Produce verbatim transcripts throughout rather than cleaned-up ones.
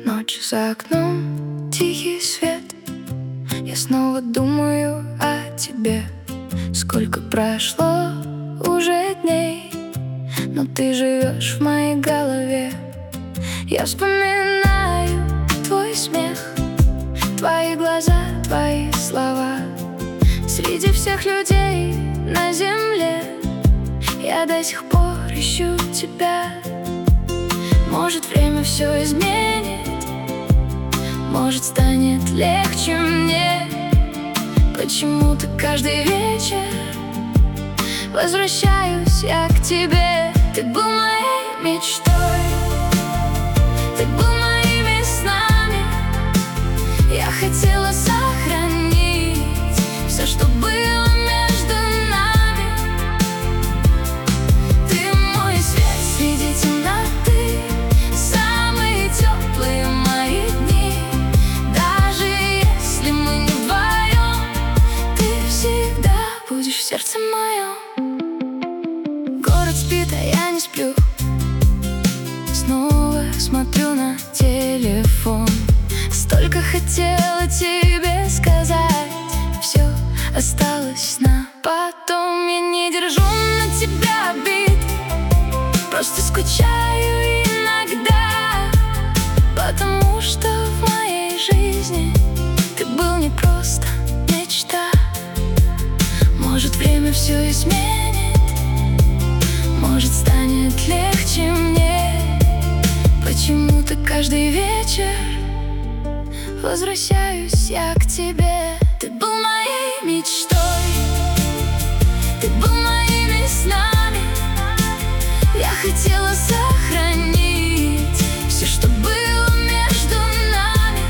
Ночь за окном, тихий свет. Я снова думаю о тебе. Сколько прошло уже дней, но ты живешь в моей голове. Я вспоминаю твой смех, твои глаза, твои слова. Среди всех людей на земле я до сих пор ищу тебя. Может, время все изменит, может, станет легче мне. Почему-то каждый вечер возвращаюсь я к тебе. Ты был моей мечтой, ты был моими снами. Я хотела сохранить все, что было между нами. Ты мой свет среди темноты, самые теплые мои дни. Даже если мы не вдвоем, ты всегда будешь в сердце моем. Город спит, а я не сплю. Снова смотрю на телефон. Столько хотела тебе сказать, все осталось на потом. Я не держу на тебя обид, просто скучаю иногда. Потому что в моей жизни ты был не просто мечта. Может, время все изменит, может, станет легче мне. Почему-то каждый вечер возвращаюсь я к тебе. Ты был моей мечтой, ты был моими снами. Я хотела сохранить все, что было между нами.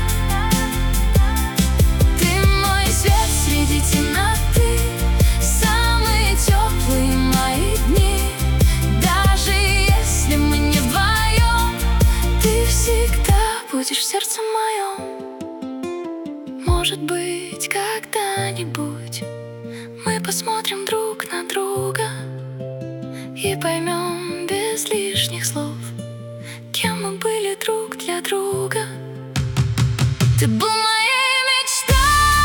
Ты мой свет среди темноты, самые теплые мои дни. Даже если мы не вдвоем, ты всегда будешь в сердце моем. Может быть, когда-нибудь мы посмотрим друг на друга и поймем без лишних слов, кем мы были друг для друга. Ты был моей мечтой,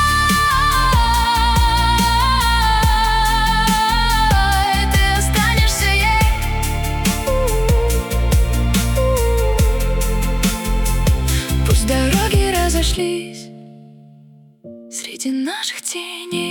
ты останешься ей. Пусть дороги разошлись, среди наших теней